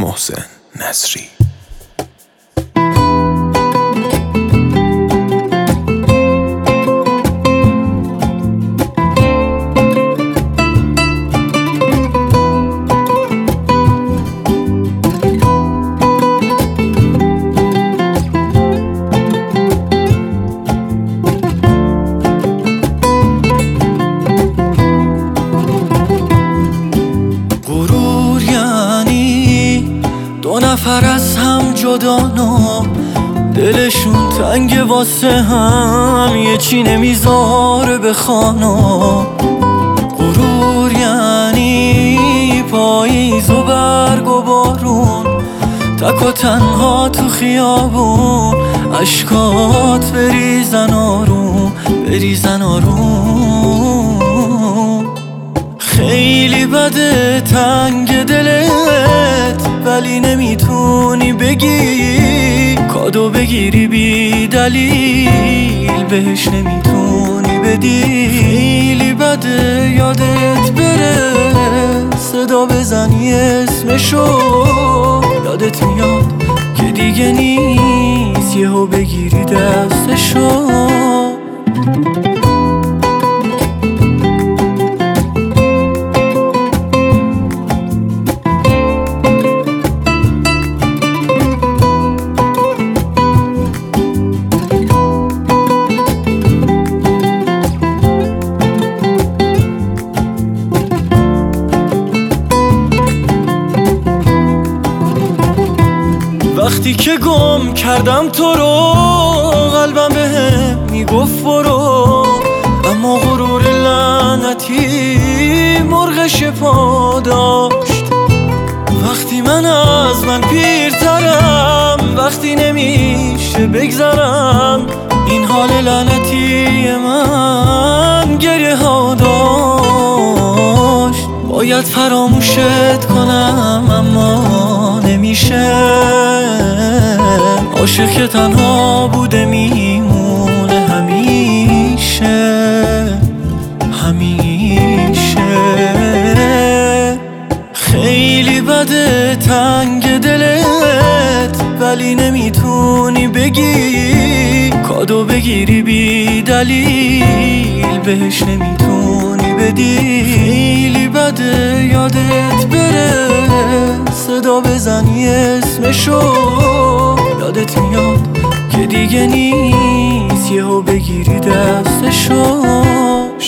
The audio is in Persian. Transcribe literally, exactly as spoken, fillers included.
محسن نصری. دو نفر از هم جدانا، دلشون تنگ واسه هم، یه چی نمیذاره بخوانا. غرور یعنی پاییز و برگ و بارون، تک و تنها تو خیابون، عشقات بریزن آروم بریزن آروم. خیلی بده تنگ دلت ولی نمیتونی بگی، کادو بگیری بی دلیل بهش نمیتونی بدی. خیلی بده یادت بره صدا بزنی اسمشو، یادت میاد که دیگه نیست یهو بگیری دستشو. وقتی که گم کردم تو رو، قلبم بهم میگفت برو، اما غرور لعنتی مرغش پا داشت. وقتی من از من پیرترم، وقتی نمیشه بگذرم، این حال لعنتی من گریه ها داشت. باید فراموشت کنم اما نمیشه، عاشق که تنها بوده میمونه همیشه همیشه. خیلی بده تنگ دلت ولی نمیتونی بگی، کادو بگیری بی دلیل بهش نمیتونی بدی. خیلی بده یادت بره صدا بزنی اسمشو، یادت میاد که دیگه نیست یهو بگیری دستشو.